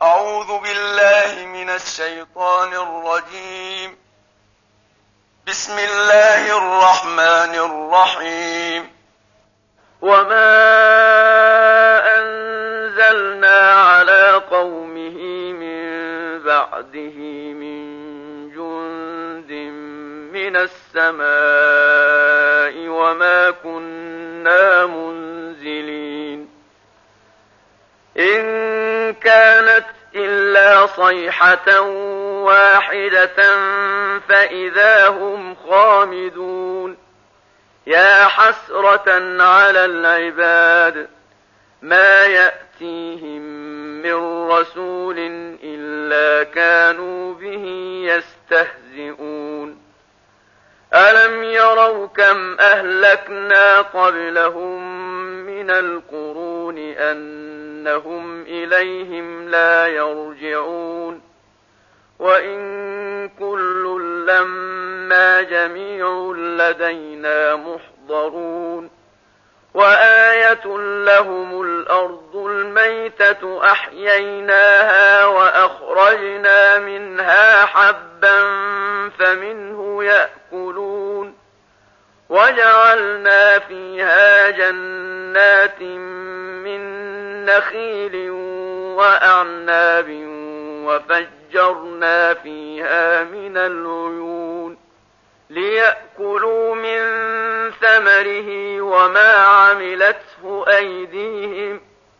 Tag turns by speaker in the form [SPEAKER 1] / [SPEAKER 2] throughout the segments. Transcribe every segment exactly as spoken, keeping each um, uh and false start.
[SPEAKER 1] أعوذ بالله من الشيطان الرجيم. بسم الله الرحمن الرحيم.
[SPEAKER 2] وما أنزلنا على قومه من بعده من جند من السماء وما كنا منزلين إن كانت إلا صيحة واحدة فإذا هم خامدون. يا حسرة على العباد ما يأتيهم من رسول إلا كانوا به يستهزئون. ألم يروا كم أهلكنا قبلهم من القرون أنهم إليهم لا يرجعون. وإن كل لما جميع لدينا محضرون. وآية لهم الأرض الميتة أحييناها وأخرجنا منها حبا فمنه يأكلون. وجعلنا فيها جنات من نخيل وأعناب وفجرنا فيها من العيون ليأكلوا من ثمره وما عملته أيديهم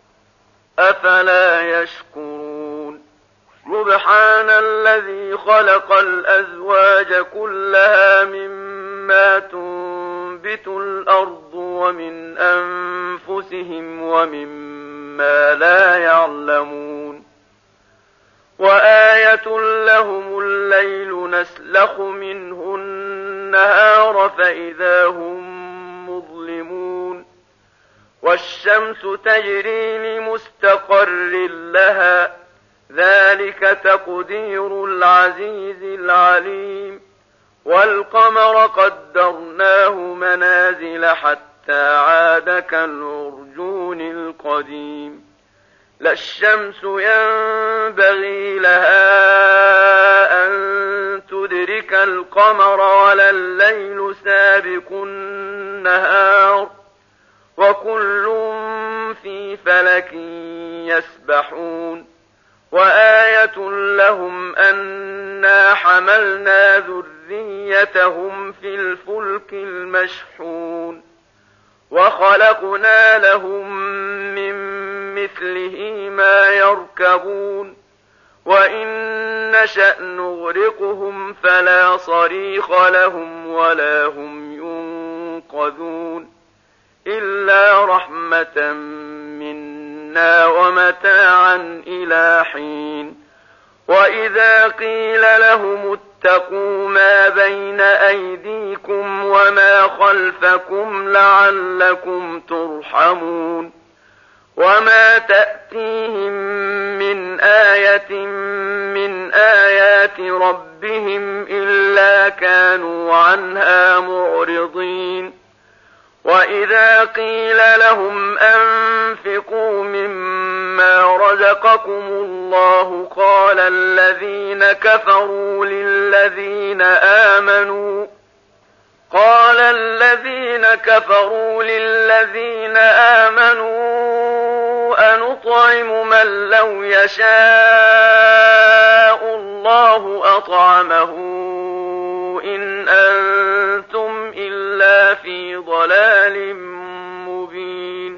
[SPEAKER 2] أفلا يشكرون. سبحان الذي خلق الأزواج كلها مما تنبت الأرض ومن أنفسهم ومما لا يعلمون. وآية لهم الليل نسلخ منه النهار فإذا هم مظلمون. والشمس تجري لمستقر لها ذلك تقدير العزيز العليم. والقمر قدرناه منازل حتى عاد كالعرجون القديم. لا الشمس ينبغي لها أن تدرك القمر ولا الليل سابق النهار وكل في فلك يسبحون. وآية لهم أنا حملنا ذريتهم في الفلك المشحون وخلقنا لهم من مثله ما يركبون. وإن نشأ نغرقهم فلا صريخ لهم ولا هم ينقذون إلا رحمة منا ومتاعا إلى حين. وإذا قيل لهم اتقوا ما بين أيديكم وما خلفكم لعلكم ترحمون. وما تأتيهم من آية من آيات ربهم إلا كانوا عنها معرضين. وإذا قيل لهم أنفقوا مما رزقكم الله قال الذين كفروا للذين آمنوا قال الذين كفروا للذين آمنوا أنطعم من لو يشاء الله أطعمه إن أنتم إلا في ضلال مبين.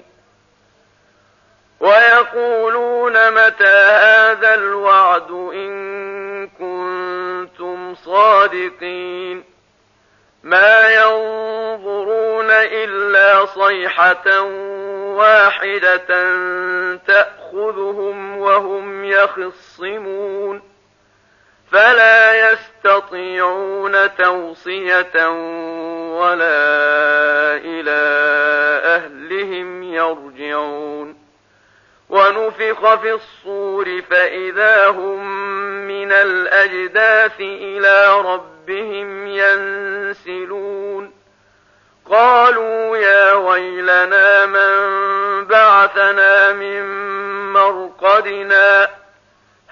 [SPEAKER 2] ويقولون متى هذا الوعد إن كنتم صادقين. ما ينظرون إلا صيحة واحدة تأخذهم وهم يخصمون فلا يستطيعون توصية ولا إلى أهلهم يرجعون. ونفخ في الصور فإذا هم من الأجداث إلى ربهم ينسلون. قالوا يا ويلنا من بعثنا من مرقدنا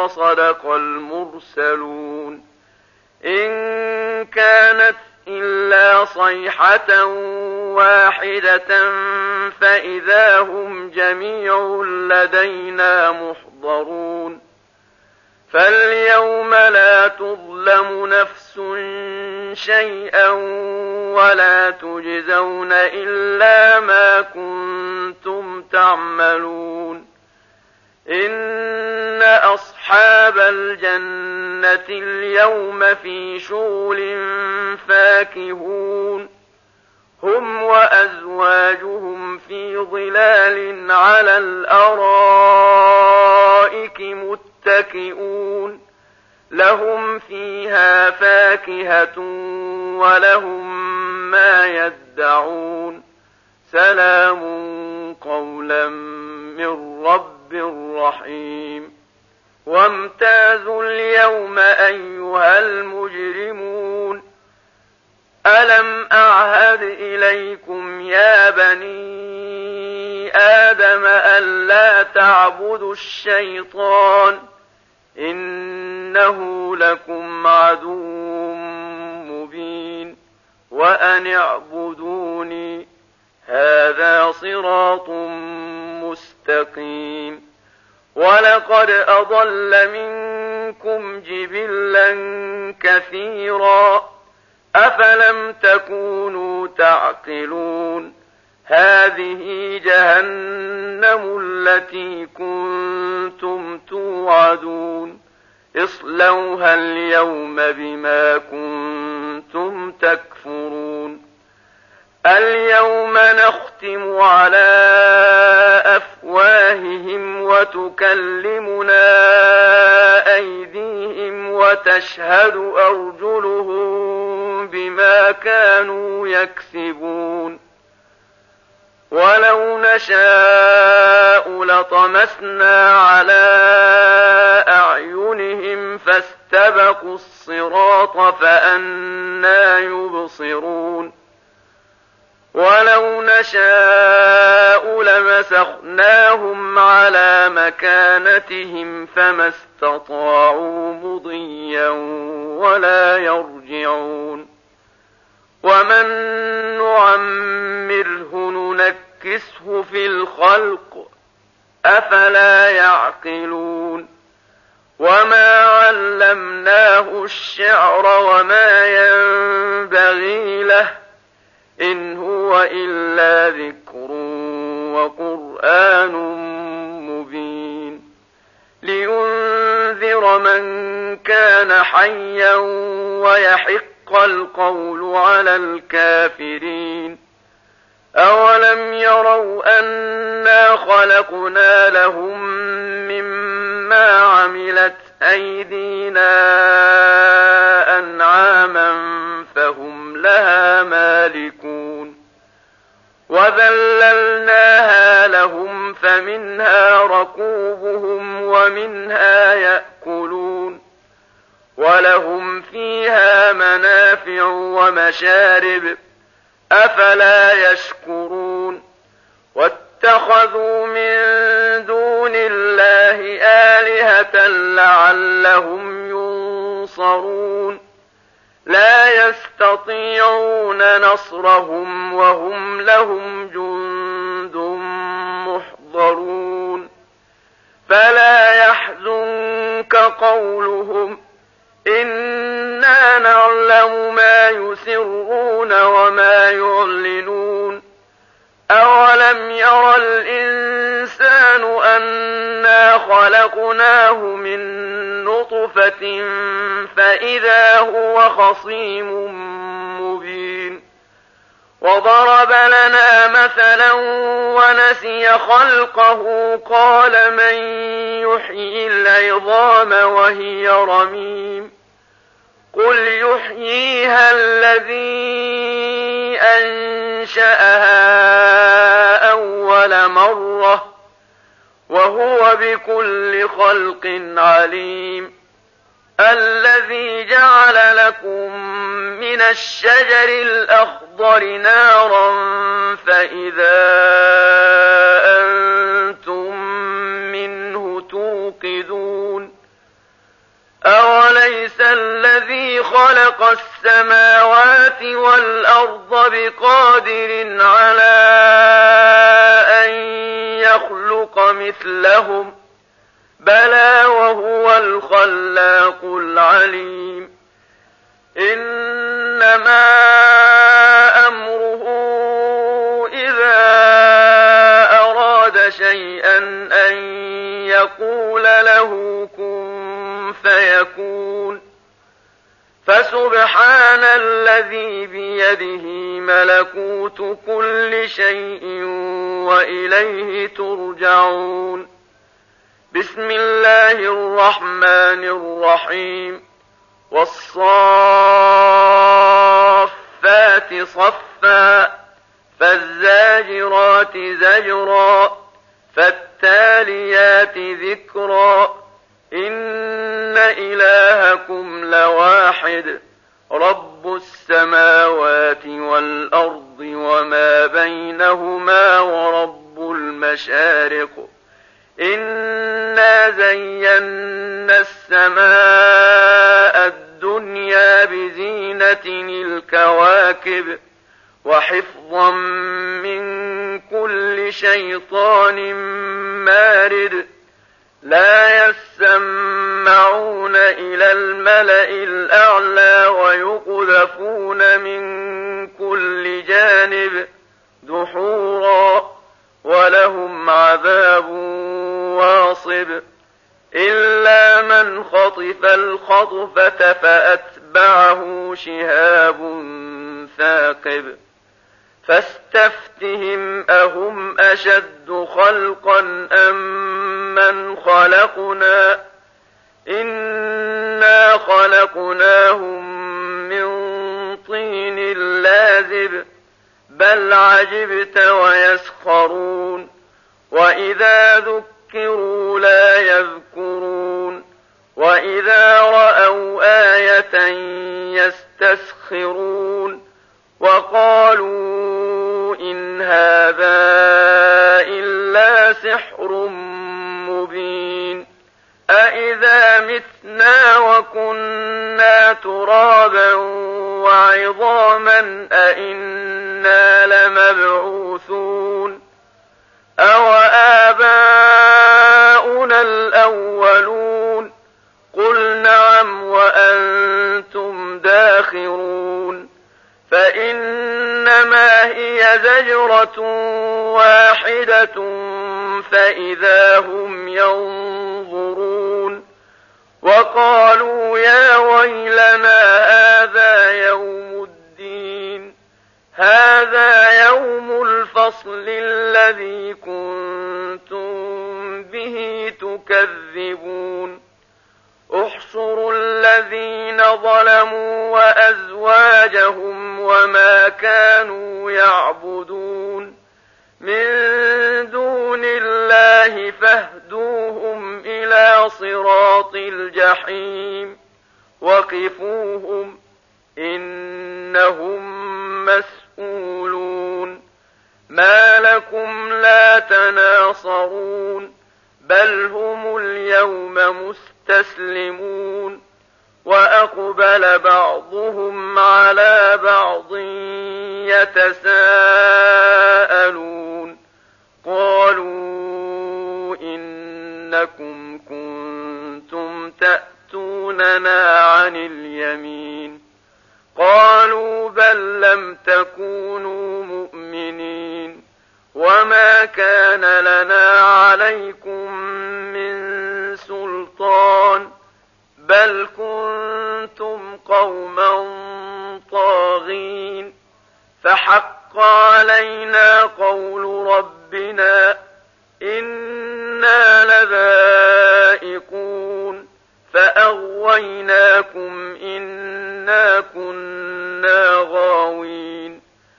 [SPEAKER 2] وصدق المرسلون إن كانت إلا صيحة واحدة فإذا هم جميع لدينا محضرون فاليوم لا تظلم نفس شيئا ولا تجزون إلا ما كنتم تعملون إن أصحاب الجنة اليوم في شغل فاكهون هم وأزواجهم في ظلال على الأرائك متكئون لهم فيها فاكهة ولهم ما يدعون سلام قولا من رب رحيم وامتازوا اليوم أيها المجرمون ألم أعهد إليكم يا بني آدم ألا تعبدوا الشيطان إنه لكم عدو مبين وأن اعبدوني هذا صراط مستقيم ولقد أضل منكم جبلا كثيرا أفلم تكونوا تعقلون هذه جهنم التي كنتم توعدون اصلوها اليوم بما كنتم تكفرون اليوم نختم على أفواههم وتكلمنا أيديهم وتشهد أرجلهم بما كانوا يكسبون ولو نشاء لطمسنا على أعينهم فاستبقوا الصراط فأنى يبصرون ولو نشاء لمسخناهم على مكانتهم فما استطاعوا مضيا ولا يرجعون ومن نعمره ننكسه في الخلق أفلا يعقلون وما علمناه الشعر وما ينبغي له إن هو إلا ذكر وقرآن مبين لينذر من كان حيا ويحق القول على الكافرين أولم يروا أنا خلقنا لهم مما عملت أيدينا أنعاما فهم لها مالكون وذللناها لهم فمنها ركوبهم ومنها يأكلون ولهم فيها منافع ومشارب أفلا يشكرون واتخذوا من دون الله آلهة لعلهم ينصرون لا يستطيعون نصرهم وهم لهم جند محضرون فلا يحزنك قولهم إنا نعلم ما يسرون وما يعلنون أولم ير الإنسان أنا خلقناه من نطفة فإذا هو خصيم مبين وضرب لنا مثلا ونسي خلقه قال من يحيي العظام وهي رميم قل يحييها الذي أنشأها أول مرة وهو بكل خلق عليم الذي جعل لكم من الشجر الأخضر نارا فإذا أنتم منه توقدون خلق السماوات والأرض بقادر على أن يخلق مثلهم بلى وهو الخلاق العليم إنما أمره إذا أراد شيئا أن يقول له كن فيكون فسبحان الذي بيده ملكوت كل شيء وإليه ترجعون بسم الله الرحمن الرحيم والصافات صفا فالزاجرات زجرا فالتاليات ذكرا إن إلهكم لواحد رب السماوات والأرض وما بينهما ورب المشارق إنا زينا السماء الدنيا بزينة الكواكب وحفظا من كل شيطان مارد لا يسمعون إلى الملأ الأعلى ويقذفون من كل جانب دحورا ولهم عذاب واصب إلا من خطف الخطفة فأتبعه شهاب ثاقب فاستفتهم أهم أشد خلقا أم من خلقنا إنا خلقناهم من طين لازب بل عجبت ويسخرون وإذا ذكروا لا يذكرون وإذا رأوا آية يستسخرون وقالوا إن هذا إلا سحر مبين أإذا متنا وكنا ترابا وعظاما أإنا لمبعوثون أو آباؤنا الأولون قل نعم وأنتم داخرون فإنما هي زجرة واحدة فإذا هم ينظرون وقالوا يا ويلنا هذا يوم الدين هذا يوم الفصل الذي كنتم به تكذبون احصروا الذين ظلموا وأزواجهم وما كانوا يعبدون من دون الله فاهدوهم إلى صراط الجحيم وقفوهم إنهم مسؤولون ما لكم لا تناصرون بل هم اليوم مستسلمون وأقبل بعضهم على بعض يتساءلون قالوا إنكم كنتم تأتوننا عن اليمين قالوا بل لم تكونوا مؤمنين وما كان لنا عليكم من سلطان بل كنتم قوما طاغين فحق علينا قول ربنا إنا لذائقون فأغويناكم إنا كنا غاوين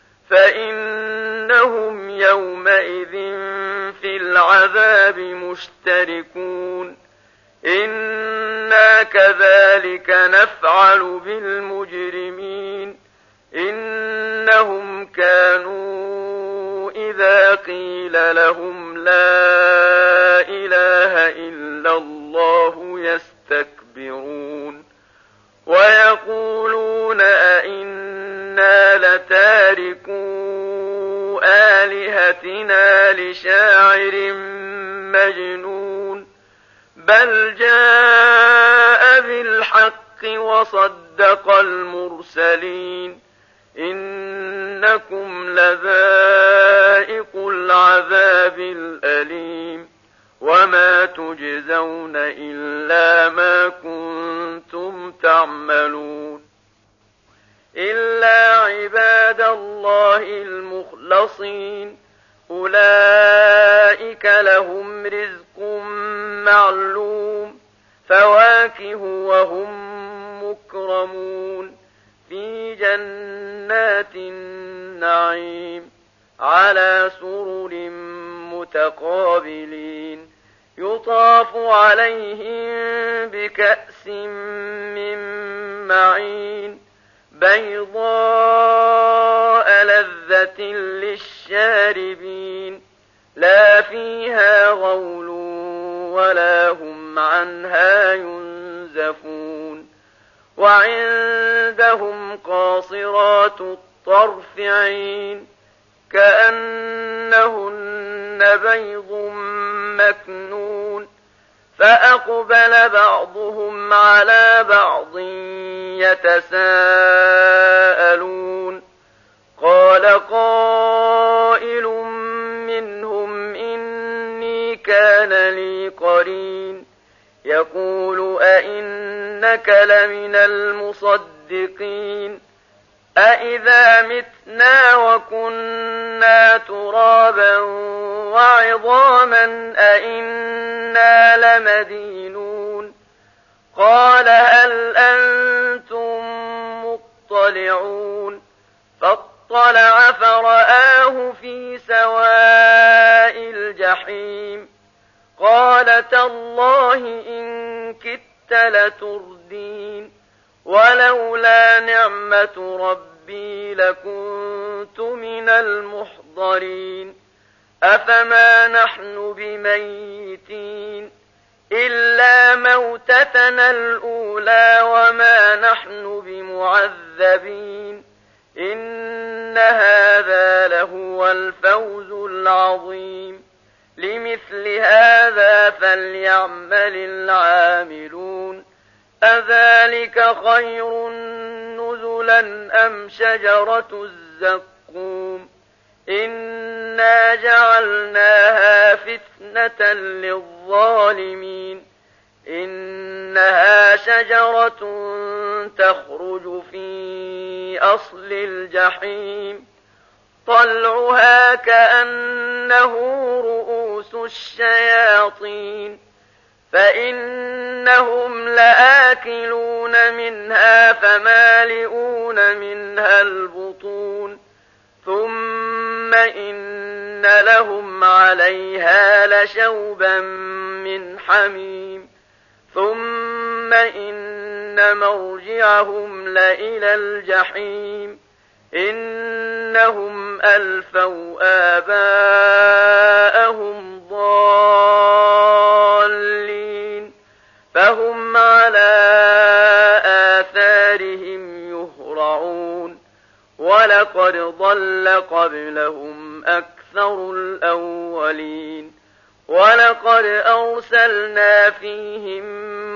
[SPEAKER 2] فإنهم يومئذ في العذاب مشتركون إنا كذلك نفعل بالمجرمين إنهم كانوا إذا قيل لهم لا إله إلا الله يستكبرون ويقولون بسحر مجنون بل جاء بالحق وصدق المرسلين إنكم لذائق العذاب الأليم وما تجزون إلا ما كنتم تعملون إلا عباد الله المخلصين أولئك لهم رزق معلوم فواكه وهم مكرمون في جنات النعيم على سرر متقابلين يطاف عليهم بكأس من معين بيضاء لذة للشاربين لا فيها غول ولا هم عنها ينزفون وعندهم قاصرات الطرف عين كأنهن بيض مكنون فأقبل بعضهم على بعض يتساءلون قال قائل منهم إني كان لي قرين يقول أئنك لمن المصدقين أئذا متنا وكنا ترابا وعظاما أئنا لمدينون قال هل أنتم مطلعون فاطلع فرآه في سواء الجحيم قال تالله إن كدت لتردين ولولا نعمة ربي لكنت من المحضرين أفما نحن بميتين إلا موتتنا الأولى وما نحن بمعذبين إن هذا لهو الفوز العظيم لمثل هذا فليعمل العاملون أذلك خير نزلا أم شجرة الزقوم إنا جعلناها فتنة للظالمين إنها شجرة تخرج في أصل الجحيم طلعها كأنه رؤوس الشياطين فإنهم لآكلون منها فمالئون منها البطون ثم إن لهم عليها لشوبا من حميم ثم إن مرجعهم لإلى الجحيم إنهم ألفوا آباءهم ضالين فهم على آثارهم يهرعون ولقد ضل قبلهم أكثر الأولين ولقد أرسلنا فيهم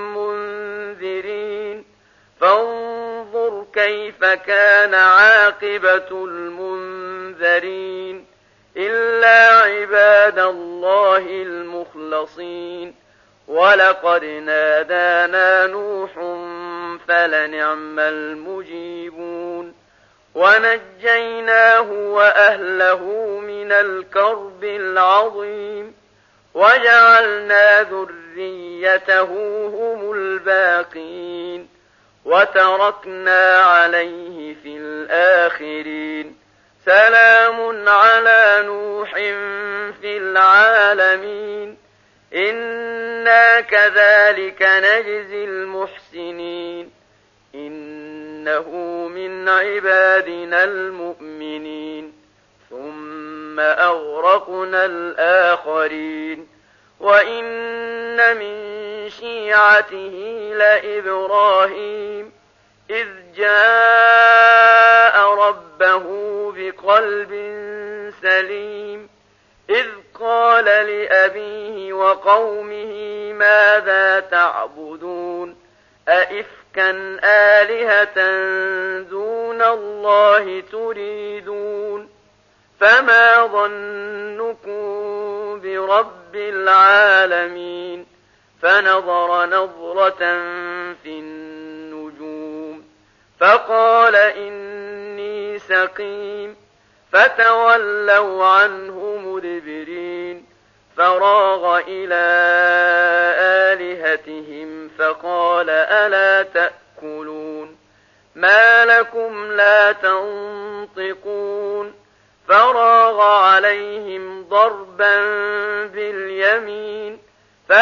[SPEAKER 2] منذرين فانظر كيف كان عاقبة المنذرين إلا عباد الله المخلصين ولقد نادانا نوح فلنعم المجيبون ونجيناه وأهله من الكرب العظيم وجعلنا ذريته هم الباقين وتركنا عليه في الآخرين سلام على نوح في العالمين إنا كذلك نجزي المحسنين إنه من عبادنا المؤمنين ثم أغرقنا الآخرين وإن من شيعته لإبراهيم إذ جاء ربه بقلب سليم إذ قال لأبيه وقومه ماذا تعبدون أئفكا آلهة دون الله تريدون فما ظنكم برب العالمين فنظر نظرة في النجوم فقال إني سقيم فتولوا عنه مدبرين فراغ إلى آلهتهم فقال ألا تأكلون ما لكم لا تنطقون فراغ عليهم ضربا باليمين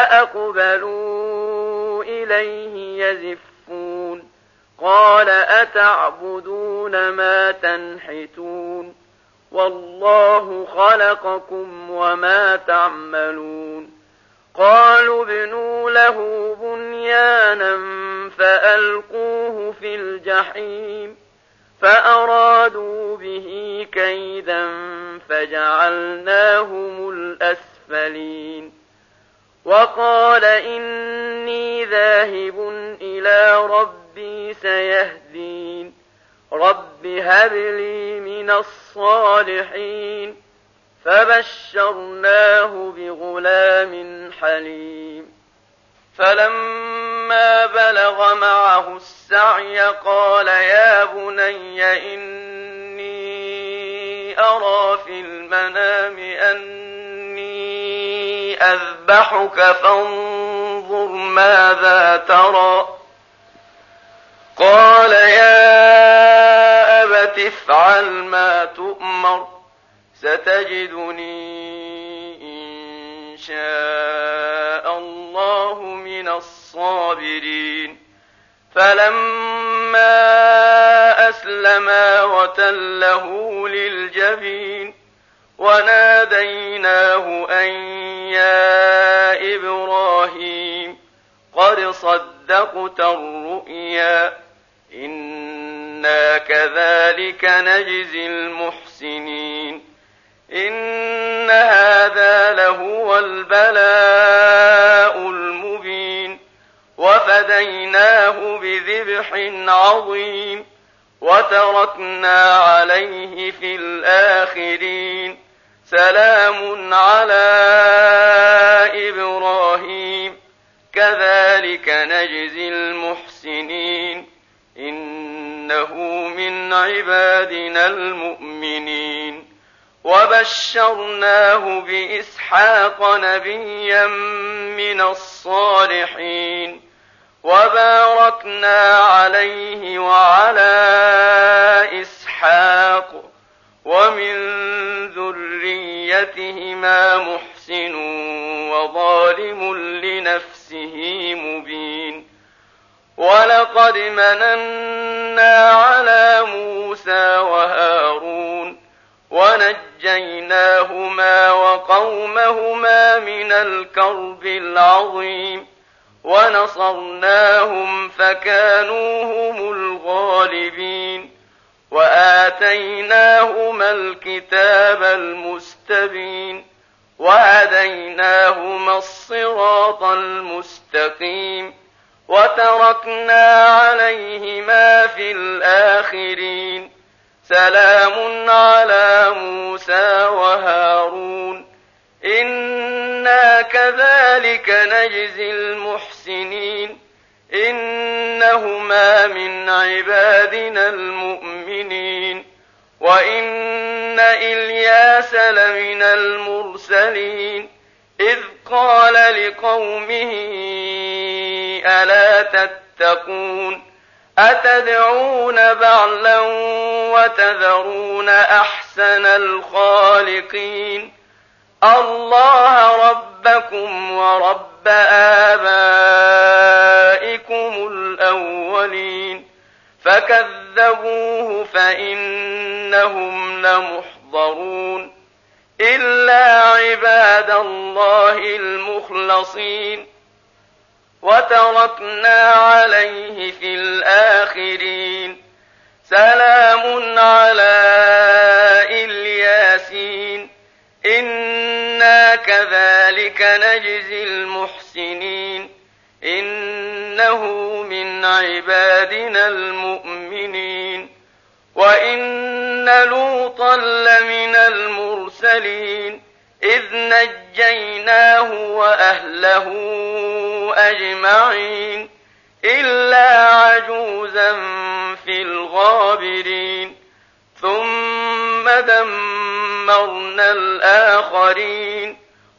[SPEAKER 2] فأقبلوا إليه يزفون قال أتعبدون ما تنحتون والله خلقكم وما تعملون قالوا ابنوا له بنيانا فألقوه في الجحيم فأرادوا به كيدا فجعلناهم الأسفلين وقال إني ذاهب إلى ربي سيهدين رب هب لي من الصالحين فبشرناه بغلام حليم فلما بلغ معه السعي قال يا بني إني أرى في المنام أني أذبحك فانظر ماذا ترى قال يا أبت افعل ما تؤمر ستجدني إن شاء الله من الصابرين فلما أسلما وتله للجبين وناديناه أن يا إبراهيم قد صدقت الرؤيا إنا كذلك نجزي المحسنين إن هذا لهو البلاء المبين وفديناه بذبح عظيم وتركنا عليه في الآخرين سلام على إبراهيم كذلك نجزي المحسنين إنه من عبادنا المؤمنين وبشرناه بإسحاق نبيا من الصالحين وباركنا عليه وعلى إسحاق ومن ذريتهما محسن وظالم لنفسه مبين ولقد مننا على موسى وهارون ونجيناهما وقومهما من الكرب العظيم ونصرناهم فكانوا هم الغالبين وآتيناهما الكتاب المستبين وهديناهما الصراط المستقيم وتركنا عليهما في الآخرين سلام على موسى وهارون إنا كذلك نجزي المحسنين إنهما من عبادنا المؤمنين وإن إلياس لمن المرسلين إذ قال لقومه ألا تتقون أتدعون بعلا وتذرون أحسن الخالقين الله ربكم ورب آبائكم الأولين فكذبوه فإنهم لمحضرون إلا عباد الله المخلصين وتركنا عليه في الآخرين سلام على الياسين إنا كذلك نجزي المحسنين إنه من عبادنا المؤمنين وإن لوطا لمن المرسلين إذ نجيناه وأهله أجمعين إلا عجوزا في الغابرين ثم دمرنا الآخرين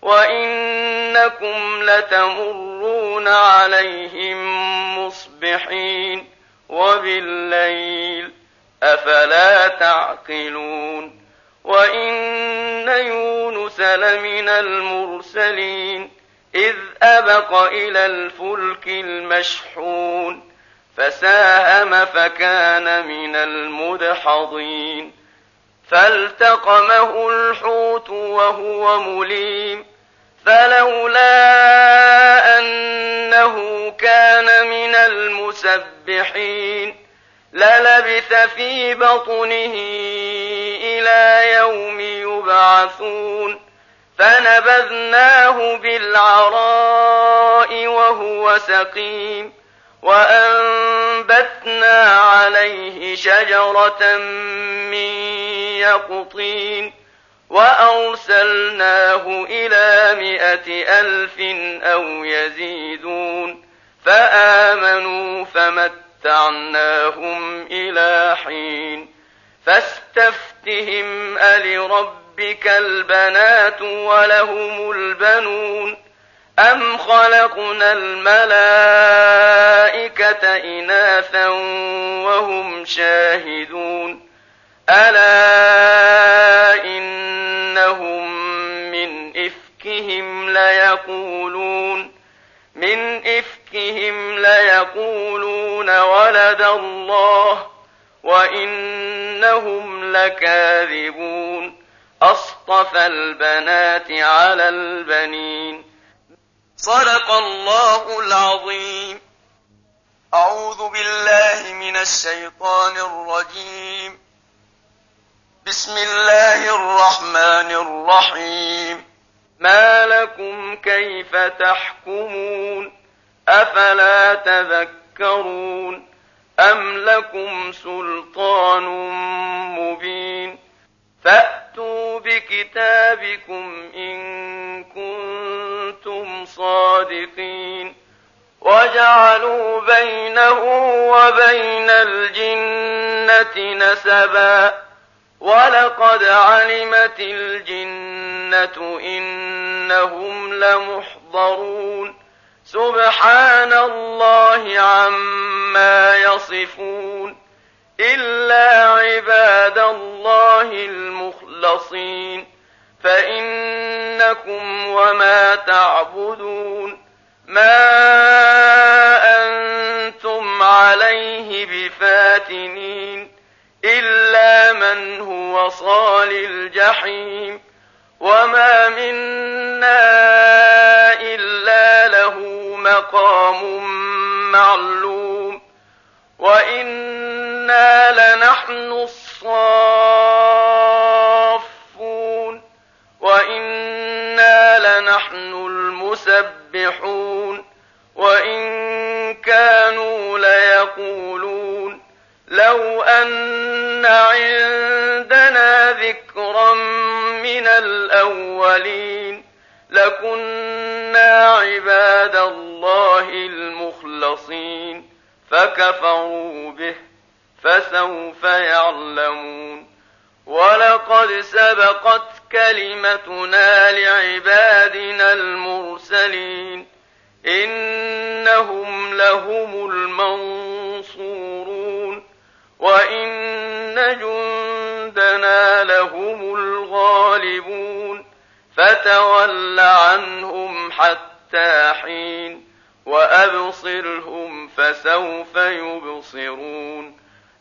[SPEAKER 2] وإنكم لتمرون عليهم مصبحين وبالليل أفلا تعقلون وإن يونس لمن المرسلين إذ أبق إلى الفلك المشحون فساهم فكان من المدحضين فالتقمه الحوت وهو مليم فلولا أنه كان من المسبحين للبث في بطنه إلى يوم يبعثون فنبذناه بالعراء وهو سقيم وأنبتنا عليه شجرة من يقطين وأرسلناه إلى مائة ألف أو يزيدون فآمنوا فمتعناهم إلى حين فاستفتهم ألربك البنات ولهم البنون أم خلقنا الملائكة إناثا وهم شاهدون ألا إنهم من إفكهم ليقولون من إفكهم ليقولون ولد الله وإنهم لكاذبون أصطفى البنات على البنين
[SPEAKER 1] صدق الله العظيم. أعوذ بالله من الشيطان الرجيم. بسم الله الرحمن الرحيم.
[SPEAKER 2] ما لكم كيف تحكمون أفلا تذكرون أم لكم سلطان مبين فأتوا بكتابكم إن كنتم صادقين وجعلوا بينه وبين الجنة نسبا ولقد علمت الجنة إنهم لمحضرون سبحان الله عما يصفون إلا عباد الله المخلصين فإنكم وما تعبدون ما أنتم عليه بفاتنين إلا من هو صال الجحيم وما منا إلا له مقام معلوم وإنا لنحن الصافون وإنا لنحن المسبحون وإن كانوا ليقولون لو أن عندنا ذكرا من الأولين لكنا عباد الله المخلصين فكفروا به فسوف يعلمون ولقد سبقت كلمتنا لعبادنا المرسلين إنهم لهم المنصورون وإن جندنا لهم الغالبون فتول عنهم حتى حين وأبصرهم فسوف يبصرون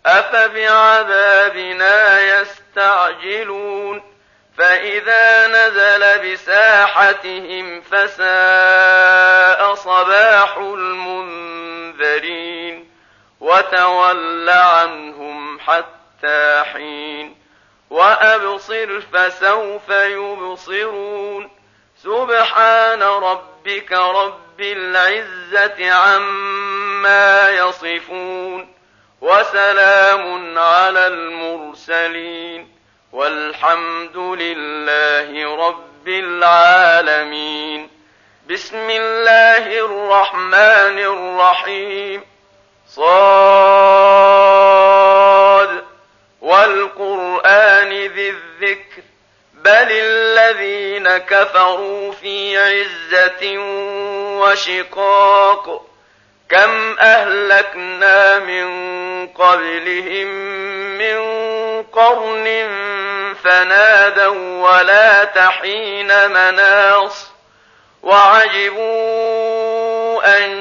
[SPEAKER 2] أفبعذابنا يستعجلون فإذا نزل بساحتهم فساء صباح المنذرين وتول عنهم حتى حين وأبصر فسوف يبصرون سبحان ربك رب العزة عما يصفون وسلام على المرسلين والحمد لله رب العالمين. بسم الله الرحمن الرحيم. صاد والقرآن ذي الذكر بل الذين كفروا في عزة وشقاق كم أهلكنا من قبلهم من قرن فنادوا ولا تحين مناص وعجبوا أن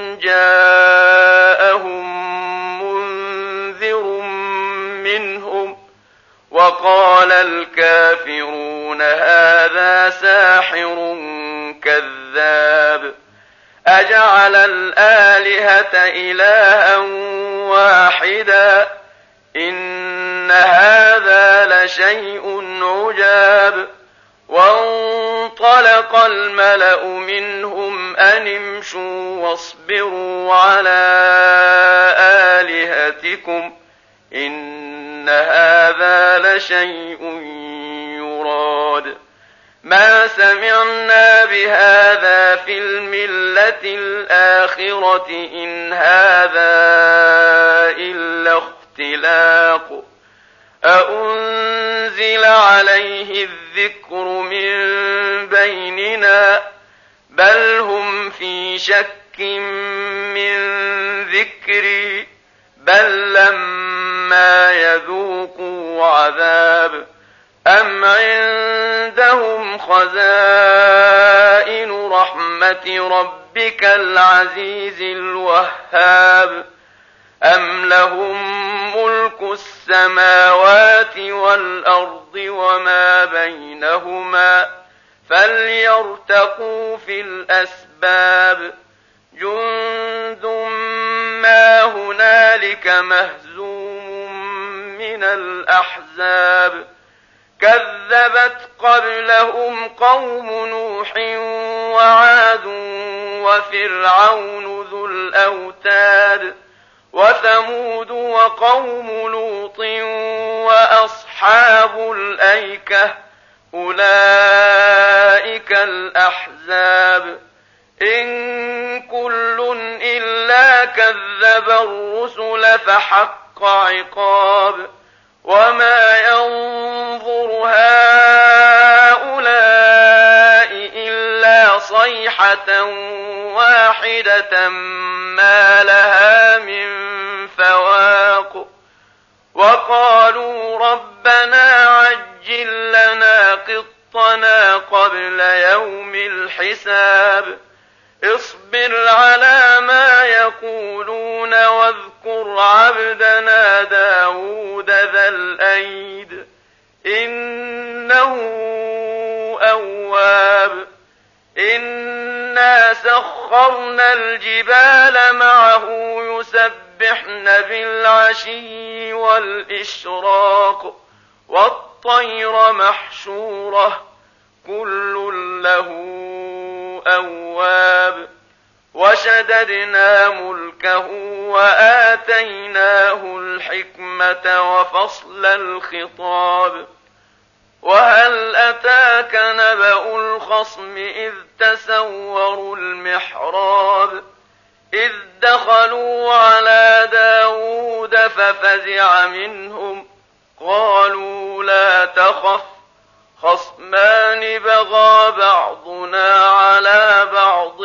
[SPEAKER 2] جاءهم منذر منهم وقال الكافرون هذا ساحر كذاب أجعل الآلهة إلها واحدا إن هذا لشيء عجاب. وانطلق الملأ منهم أن امشوا واصبروا على آلهتكم إن هذا لشيء يراد ما سمعنا بهذا في الملة الآخرة إن هذا إلا اختلاق أأنزل عليه الذكر من بيننا بل هم في شك من ذكري بل لما يذوقوا عذاب أم عندهم خزائن رحمة ربك العزيز الوهاب أم لهم ملك السماوات والأرض وما بينهما فليرتقوا في الأسباب جند ما هنالك مهزوم من الأحزاب كذبت قبلهم قوم نوح وعاد وفرعون ذو الأوتاد وثمود وقوم لوط وأصحاب الأيكة أولئك الأحزاب إن كل إلا كذب الرسل فحق عقاب وما ينظر هؤلاء إلا صيحة واحدة ما لها من فواق وقالوا ربنا عجل لنا قطنا قبل يوم الحساب اصبر على ما يقولون واذكر عبدنا داود ذا الأيد إنه أواب إنا سخرنا الجبال معه يسبحن بالعشي والإشراق والطير محشورة كل له أواب وشددنا ملكه وآتيناه الحكمة وفصل الخطاب وهل أتاك نبأ الخصم إذ تسوروا المحراب إذ دخلوا على داود ففزع منهم قالوا لا تخف خصمان بغى بعضنا على بعض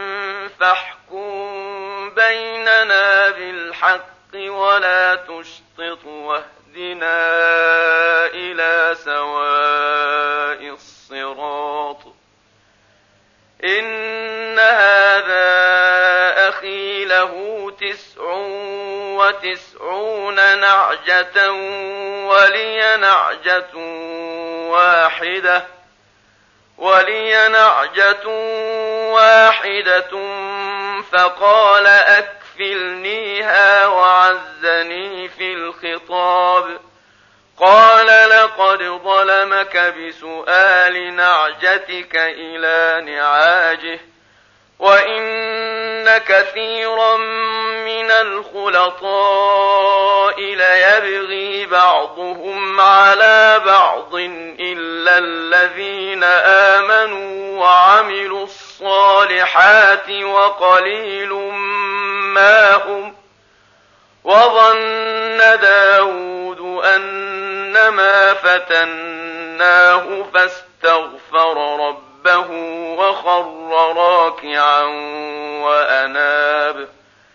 [SPEAKER 2] فاحكم بيننا بالحق ولا تشطط واهدنا إلى سواء الصراط إن هذا أخي له تسع وتسعون نعجة ولي نعجة واحدة ولي نعجة واحدة فقال أكفلنيها وعزني في الخطاب قال لقد ظلمك بسؤال نعجتك إلى نعاجه وإن كثيرا من الخلطاء ليبغي بعضهم على بعض إلا الذين آمنوا وعملوا الصالحات وقليل ما هم. وظن داود أنما فتناه فاستغفر ربه وخر راكعا وأناب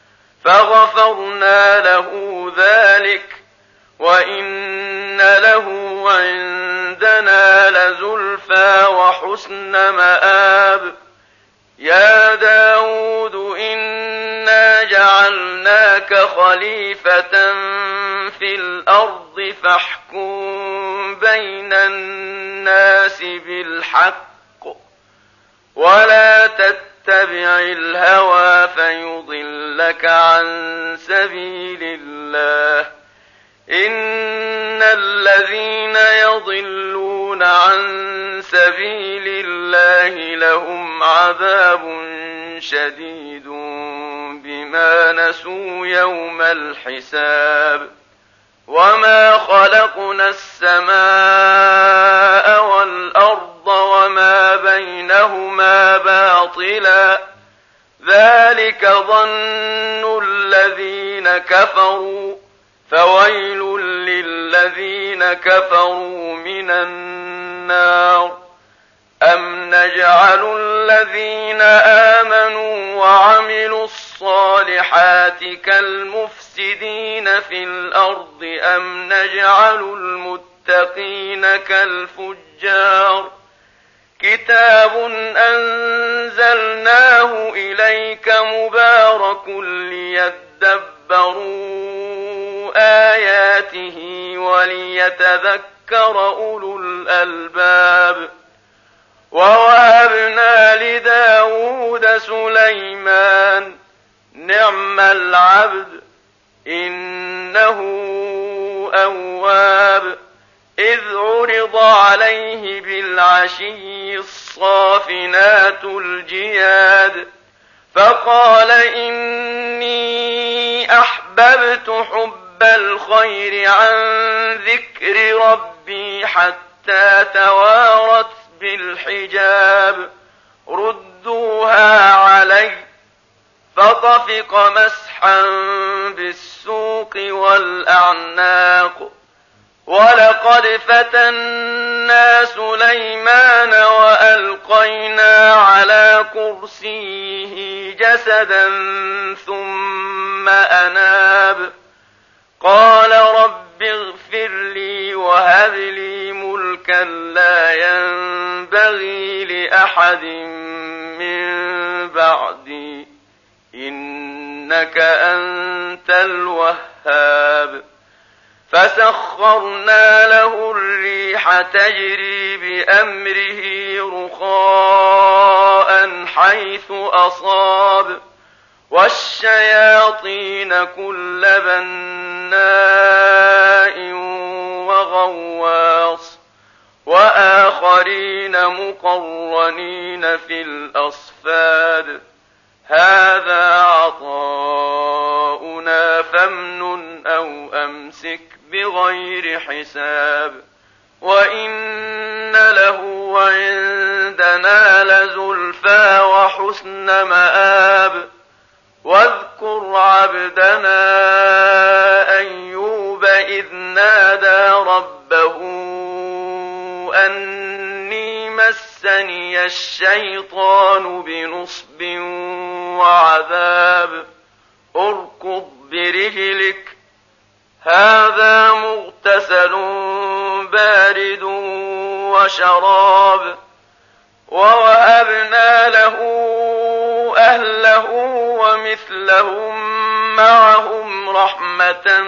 [SPEAKER 2] فغفرنا له ذلك وإن له عندنا لزلفى وحسن مآب. يا داود إنا جعلناك خليفة في الأرض فاحكم بين الناس بالحق ولا تتبع الهوى فيضلك عن سبيل الله. إن الذين يضلون عن سبيل الله لهم عذاب شديد بما نسوا يوم الحساب. وما خلقنا السماء والأرض وما بينهما باطلا ذلك ظن الذين كفروا فويل للذين كفروا من النار. أم نجعل الذين آمنوا وعملوا الصالحات كالمفسدين في الأرض أم نجعل المتقين كالفجار. كتاب أنزلناه إليك مبارك ليدبروا آياته وليتذكر أولو الألباب. ووهبنا لداود سليمان نعم العبد إنه أواب. إذ عرض عليه بالعشي الصافنات الجياد فقال إني أحببت حب الخير عن ذكر ربي حتى توارت بالحجاب ردوها علي فطفق مسحا بالسوق والأعناق. ولقد فتنا سليمان وألقينا على كرسيه جسدا ثم أناب قال رب اغفر لي وهب لي ملكا لا ينبغي لأحد من بعدي إنك أنت الوهاب. فسخرنا له الريح تجري بأمره رخاء حيث أصاب والشياطين كل بناء وغواص وآخرين مقرنين في الأصفاد. هذا عطاؤنا فامنن أو أمسك بغير حساب. وإن له عندنا لزلفى وحسن مآب. واذكر عبدنا أيوب إذ نادى ربه أني مسني الشيطان بنصب وعذاب. اركض برجلك هذا مغتسل بارد وشراب. ووهبنا له أهله ومثلهم معهم رحمة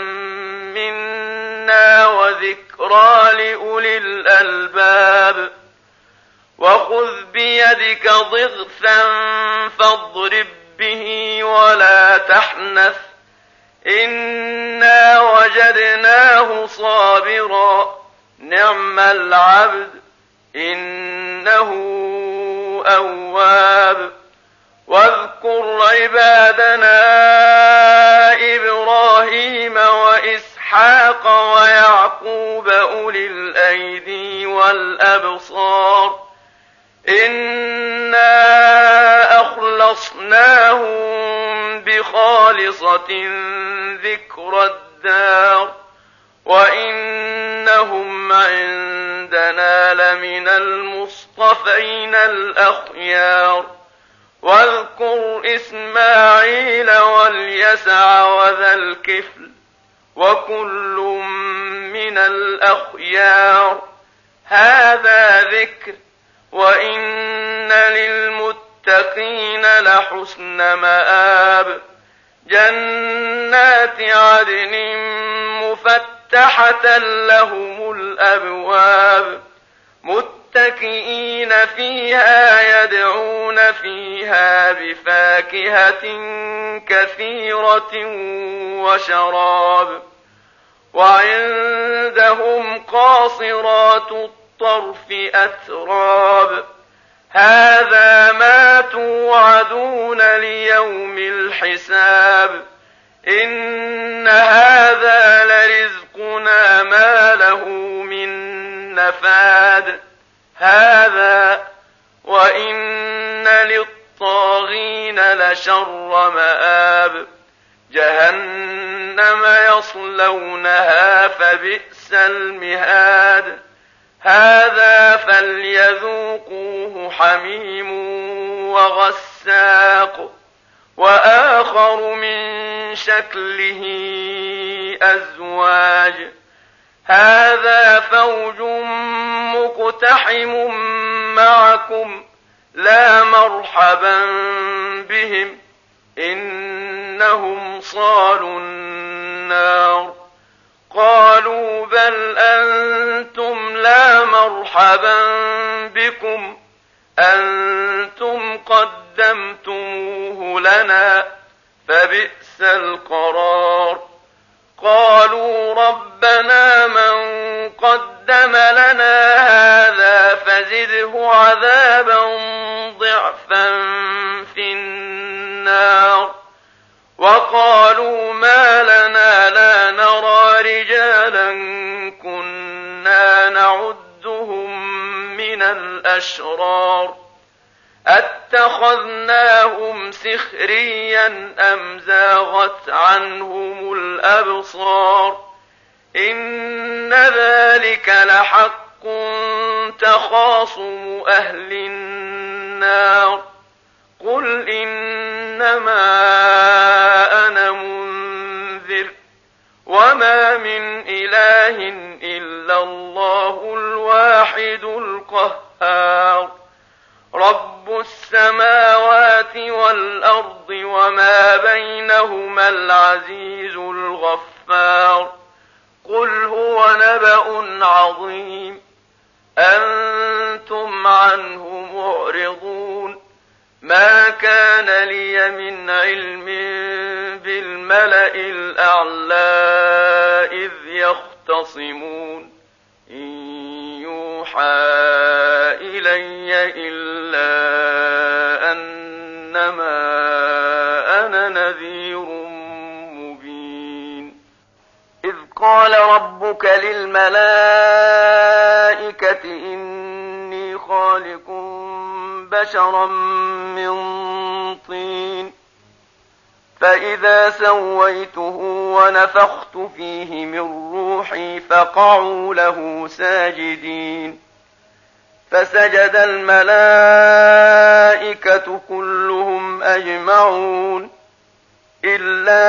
[SPEAKER 2] منا وذكرى لأولي الألباب. وخذ بيدك ضغثا فاضرب به ولا تحنث إنا وجدناه صابرا نعم العبد إنه أواب. واذكر عبادنا إبراهيم وإسحاق ويعقوب أولي الأيدي والأبصار إنا أخلصناهم بخالصة ذكر الدار وإنهم عندنا لمن المصطفين الأخيار. واذكر إسماعيل واليسع وذا الكفل وكل من الأخيار هذا ذكر وإن للمتقين لحسن مآب. جنات عدن مفتحة لهم الأبواب متكئين فيها يدعون فيها بفاكهة كثيرة وشراب. وعندهم قاصرات الطرف أتراب هذا ما توعدون ليوم الحساب إن هذا لرزقنا ما له من نفاد هذا وإن للطاغين لشر مآب. جهنم يصلونها فبئس المهاد هذا فليذوقوه حميم وغساق وآخر من شكله أزواج هذا فوج مقتحم معكم لا مرحبا بهم إنهم صالوا النار. قالوا بل أنتم لا مرحبا بكم أنتم قدمتموه لنا فبئس القرار. قالوا ربنا من قدم لنا هذا فزده عذابا ضعفا في النار. وقالوا ما لنا لا نرى رجالا كنا نعدهم من الأشرار أتخذناهم سخريا أم زاغت عنهم الأبصار إن ذلك لحق تخاصم أهل النار. قل إنما أنا منذر وما من إله إلا الله الواحد القهار. رب السماوات والأرض وما بينهما العزيز الغفار. قل هو نبأ عظيم أنتم عنه معرضون. ما كان لي من علم بالملأ الأعلى إذ يختصمون إن يوحى إلي إلا أنما أنا نذير مبين. إذ قال ربك للملائكة إني خالق بشرا من طين فإذا سويته ونفخت فيه من روحي فقعوا له ساجدين. فسجد الملائكة كلهم أجمعون إلا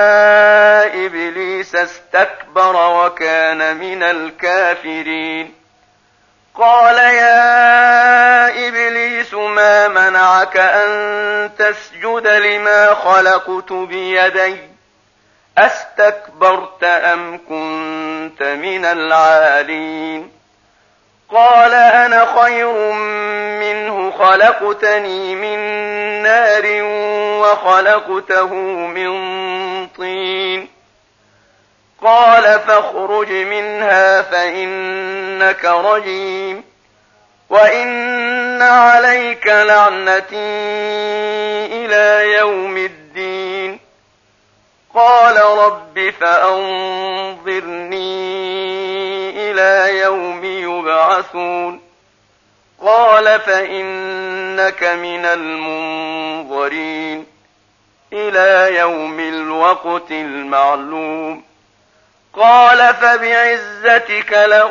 [SPEAKER 2] إبليس استكبر وكان من الكافرين. قال يا إبليس ما منعك أن تسجد لما خلقت بيدي أستكبرت أم كنت من العالين؟ قال أنا خير منه خلقتني من نار وخلقته من طين قال فاخرج منها فإنك رجيم وإن عليك لعنتي إلى يوم الدين قال رب فأنظرني إلى يوم يبعثون قال فإنك من المنظرين إلى يوم الوقت المعلوم قال فبعزتك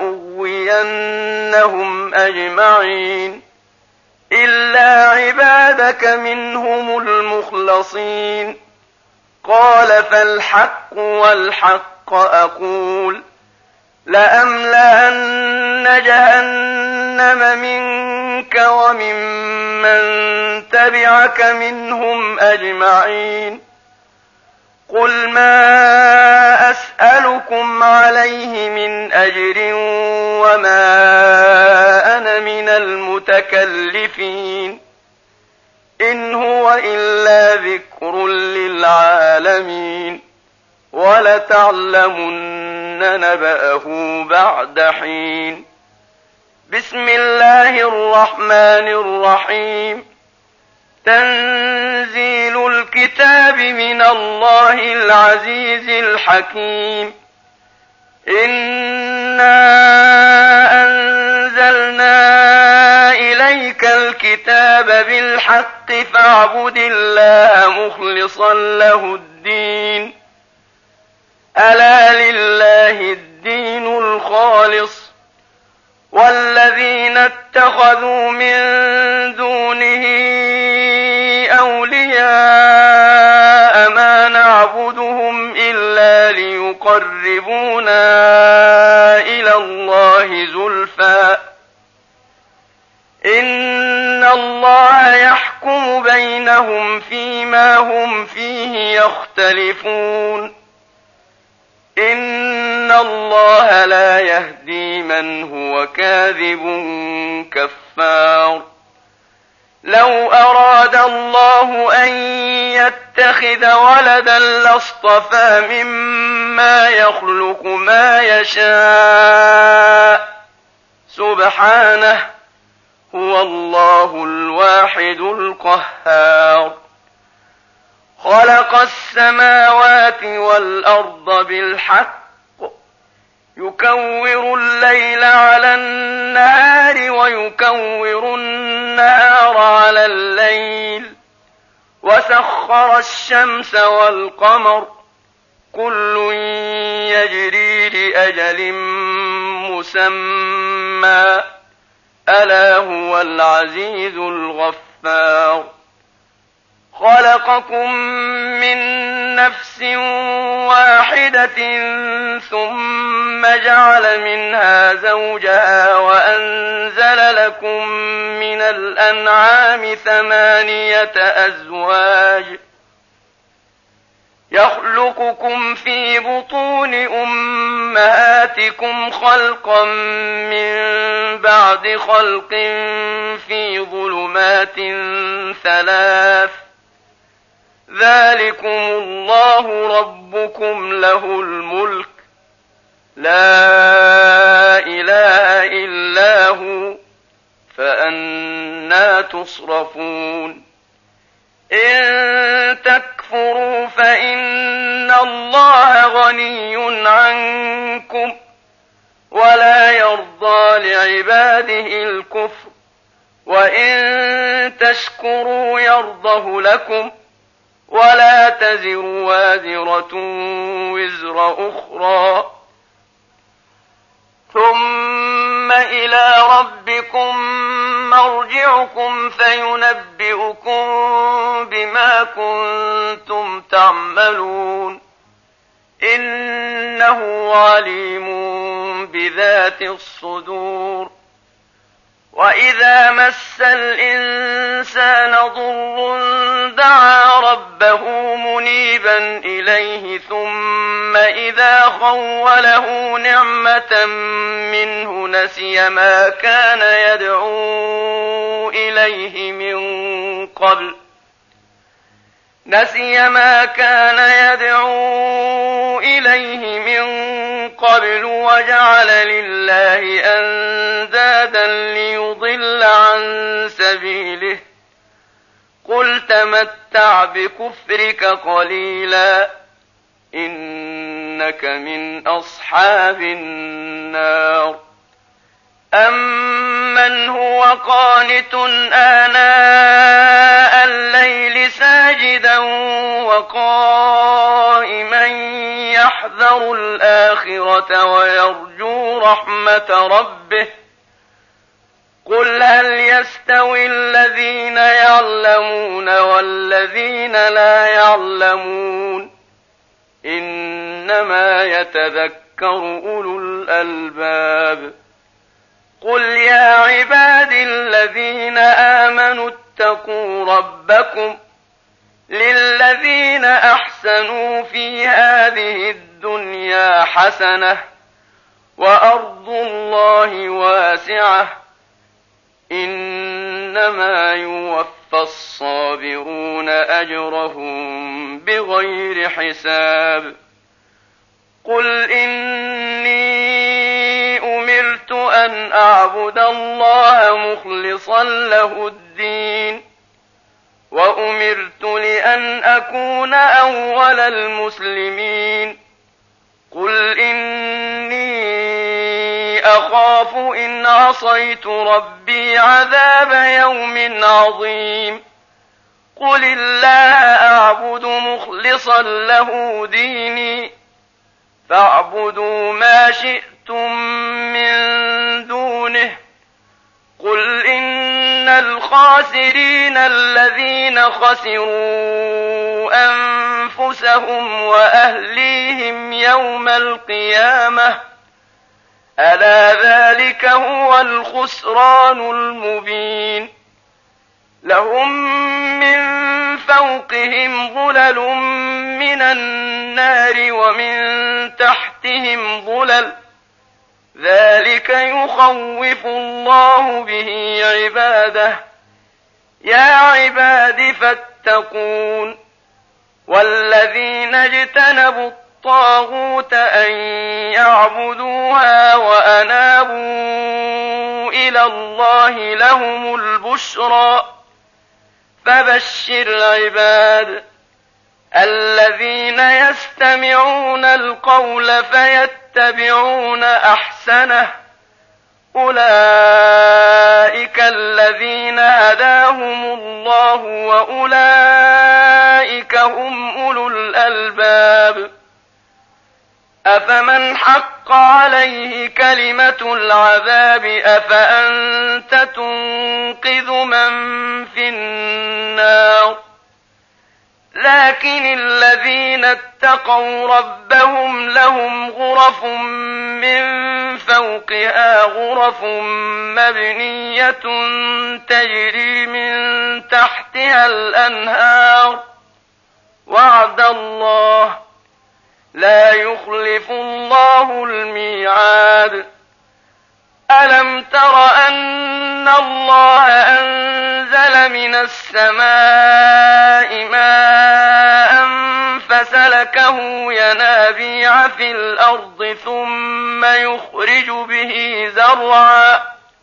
[SPEAKER 2] لأغوينهم أجمعين إلا عبادك منهم المخلصين قال فالحق والحق أقول لأملأن جهنم منك وممن تبعك منهم أجمعين قل ما أسألكم عليه من أجر وما أنا من المتكلفين إن هو إلا ذكر للعالمين ولتعلمن نبأه بعد حين بسم الله الرحمن الرحيم تنزيل الكتاب من الله العزيز الحكيم إنا أنزلنا إليك الكتاب بالحق فاعبد الله مخلصا له الدين ألا لله الدين الخالص والذين اتخذوا من دونه أولياء ما نعبدهم إلا ليقربونا إلى الله زلفى إن الله يحكم بينهم فيما هم فيه يختلفون إن الله لا يهدي من هو كاذب كفار لو أراد الله أن يتخذ ولدا لاصطفى مما يخلق ما يشاء سبحانه هو الله الواحد القهار خلق السماوات والأرض بالحق يكور الليل على النهار ويكور النهار على الليل وسخر الشمس والقمر كل يجري لأجل مسمى ألا هو العزيز الغفار خلقكم من نفس واحدة ثم جعل منها زوجها وأنزل لكم من الأنعام ثمانية أزواج يخلقكم في بطون أمهاتكم خلقا من بعد خلق في ظلمات ثلاث ذلكم الله ربكم له الملك لا إله إلا هو فأنى تصرفون إن تكفروا فإن الله غني عنكم ولا يرضى لعباده الكفر وإن تشكروا يرضه لكم ولا تزر وازرة وزر أخرى ثم إلى ربكم مرجعكم فينبئكم بما كنتم تعملون إنه عليم بذات الصدور وإذا مس الإنسان ضر دعا ربه منيبا إليه ثم إذا خوله نعمة منه نسي ما كان يدعو إليه من قبل نسي ما كان يدعو إليه من قبل وجعل لله أندادا ليضل عن سبيله قل تمتع بكفرك قليلا إنك من أصحاب النار أمن هو قانت آناء الليل ساجدا وقائما يحذر الآخرة ويرجو رحمة ربه قل هل يستوي الذين يعلمون والذين لا يعلمون إنما يتذكر أولو الألباب قل يا عبادي الذين آمنوا اتقوا ربكم للذين أحسنوا في هذه الدنيا حسنة وأرض الله واسعة إنما يوفى الصابرون أجرهم بغير حساب قل إني أمرت أن أعبد الله مخلصا له الدين وأمرت لأن أكون أول المسلمين قل إني أخاف إن عصيت ربي عذاب يوم عظيم قل الله أعبد مخلصا له ديني فاعبدوا ما شئتم من دونه قل إن الخاسرين الذين خسروا أنفسهم وأهليهم يوم القيامة ألا ذلك هو الخسران المبين لهم من فوقهم ظلل من النار ومن تحتهم ظلل ذلك يخوف الله به عباده يا عباد فاتقون والذين اجتنبوا الطاغوت أن يعبدوها وأنابوا إلى الله لهم البشرى فبشر عباد الذين يستمعون القول فيتبعون أحسنه أولئك الذين هداهم الله وأولئك هم أولو الألباب أفمن حق عليه كلمة العذاب أفأنت تنقذ من في النار لكن الذين اتقوا ربهم لهم غرف من فوقها غرف مبنية تجري من تحتها الأنهار وعد الله لا يخلف الله الميعاد ألم تر أن الله أنزل من السماء ماء فسلكه ينابيع في الأرض ثم يخرج به زرعا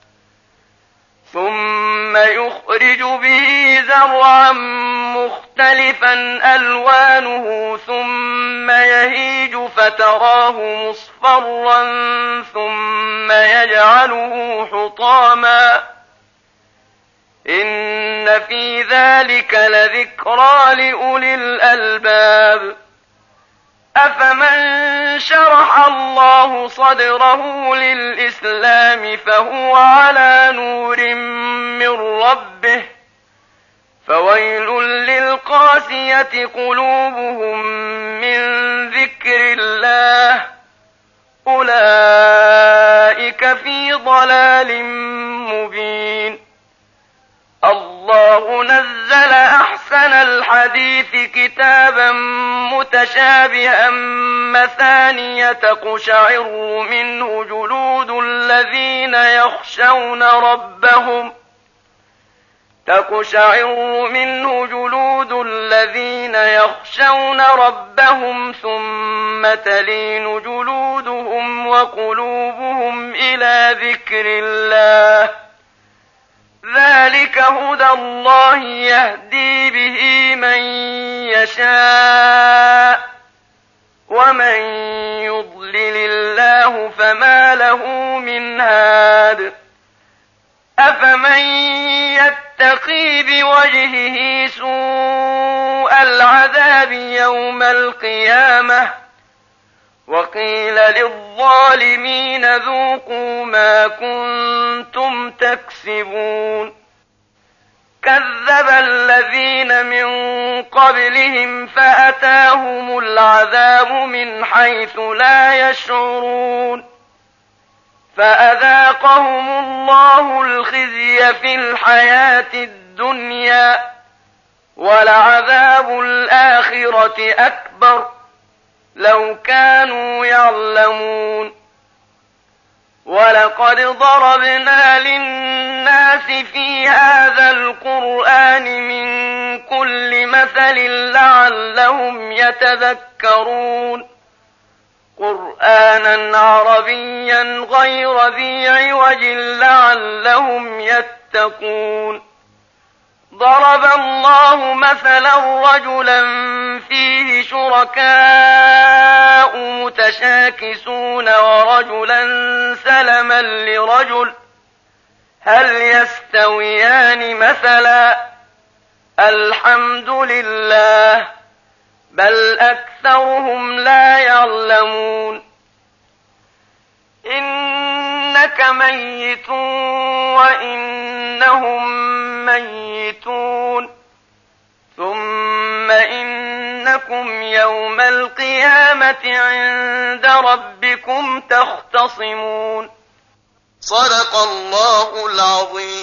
[SPEAKER 2] ثم يخرج به زرعا مختلفا ألوانه ثم يهيج فتراه مصفرا ثم يجعله حطاما إن في ذلك لذكرى لأولي الألباب أفمن شرح الله صدره للإسلام فهو على نور من ربه فويل للقاسية قلوبهم من ذكر الله أولئك في ضلال مبين الله نزل أحسن الحديث كتابا متشابها مثانية تقشعر منه جلود الذين يخشون ربهم تقشعر منه جلود الذين يخشون ربهم ثم تلين جلودهم وقلوبهم إلى ذكر الله ذلك هدى الله يهدي به من يشاء ومن يضلل الله فما له من هاد أفمن يتقي بوجهه سوء العذاب يوم القيامة وقيل للظالمين ذوقوا ما كنتم تكسبون كذب الذين من قبلهم فأتاهم العذاب من حيث لا يشعرون فأذاقهم الله الخزي في الحياة الدنيا ولعذاب الآخرة أكبر لو كانوا يعلمون ولقد ضربنا للناس في هذا القرآن من كل مثل لعلهم يتذكرون قرآنا عربيا غير ذي عوج لعلهم يتقون ضرب الله مثلا رجلا فيه شركاء متشاكسون ورجلا سلما لرجل هل يستويان مثلا الحمد لله بل أكثرهم لا يعلمون إنك ميت وإنهم ميتون ثم إنكم يوم القيامة عند ربكم تختصمون
[SPEAKER 1] صدق الله العظيم.